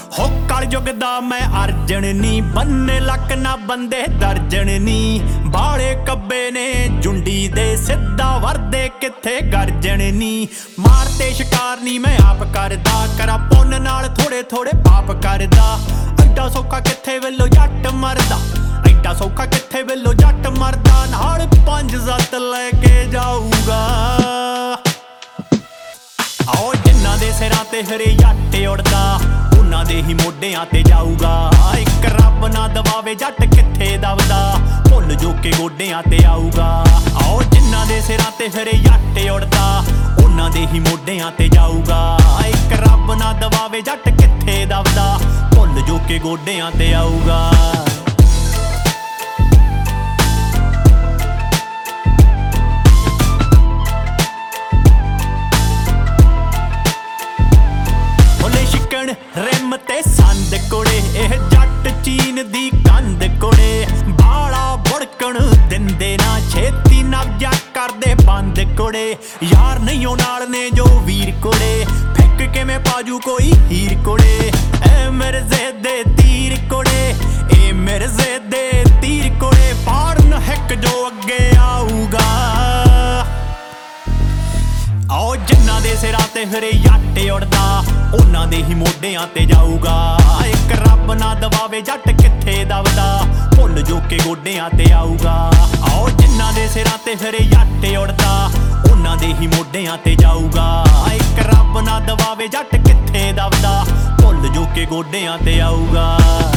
हो कलयुग दा मैं अर्जन नी, बन्ने लक ना बंदे दर्जन नी। बाले कब्बे ने जुंडी दे सिद्धा वरदे किथे गर्जन नी। मारते शिकार नी मैं आप करदा, करा पुन्न नाल थोड़े थोड़े पाप करदा। एडा सौखा किथे वेलो जट मरदा, एडा सौखा किथे वेलो जट मरदा। नाल 5-7 लेके जाऊगा। आओ जिन्ना दे सिरां ते हरे जट उड़दा, उन्हां दे ही मोढियां ते जाऊगा। इक रब ना दवावे जट किथे दबदा, भुल जो के गोडियां ते आऊगा। आओ जिन्ना दे सिरां ते हरे जट उड़दा, उन्हां दे ही मोढियां ते जाऊगा। इक रब ना दवावे जट किथे दबदा, भुल जो के गोडियां ते आऊगा। रिम ते संद कुड़े एह जट चीन दी कंध कुड़े। बाला बुड़कण दिंदे ना छेती नब्जा करदे बंद कुड़े। यार नहीं नाल ने जो वीर कुड़े, फिक किवें पाजू कोई हीर कुड़े। ए मेरे ज़ेदे तीर कुड़े, ए मेरे ज़ेदे तीर कुड़े। पाड़न हिक जो अगे आऊगा। आओ जिन्ना दे सिरां ते हरे जट उड़दा, उन्हां दे ही मोढियां ते जाऊगा। इक रब ना दवावे जट किथे दबदा, भुल जो के गोडियां ते आऊगा। आओ जिन्ना दे सिरां ते हरे जट उड़दा, उन्हां दे ही मोढियां ते जाऊगा। इक रब ना दवावे जट किथे दबदा, भुल जो के गोडियां ते आऊगा।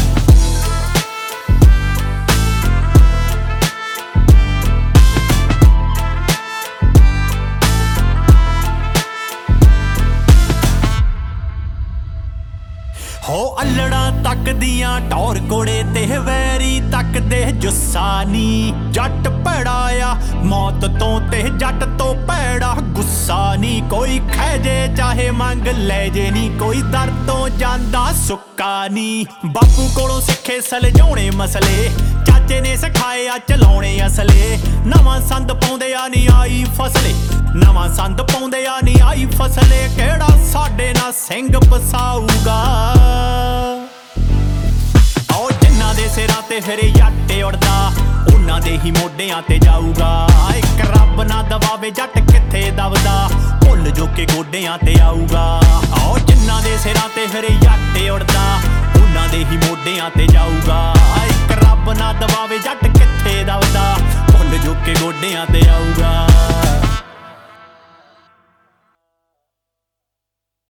हो अल्लड़ा तक दियां टौर कोड़े ते वैरी तक दे जुस्सा नी। जट भैड़ा आ मौत तो ते जट तो भैड़ा गुस्सा नी। कोई खैजे चाहे मंग ले जे नी, कोई दर तो जांदा सुक्का नी। बापू कोलों सिखे सलझाउणे मसले, चाचे ने सिखाए आ चलाउणे असले। नवां संद पाउंदे आ नी आई फसले, नवां संद पाउंदे आ नी आई फसले। किहड़ा साडे नाल सिंग पसाऊगा। आओ जिन्ना दे सिरां ते हरे जट उड़दा, उन्हां दे ही मोढियां ते जाऊगा। इक रब ना दवावे जट किथे दबदा, भुल जो के गोडियां ते आऊगा। आओ जिन्ना दे सिरां ते हरे जट उड़दा, उन्हां दे ही मोढियां ते जाऊगा। इक रब ना दवावे जट किथे दबदा, भुल जो के गोडियां ते आऊगा।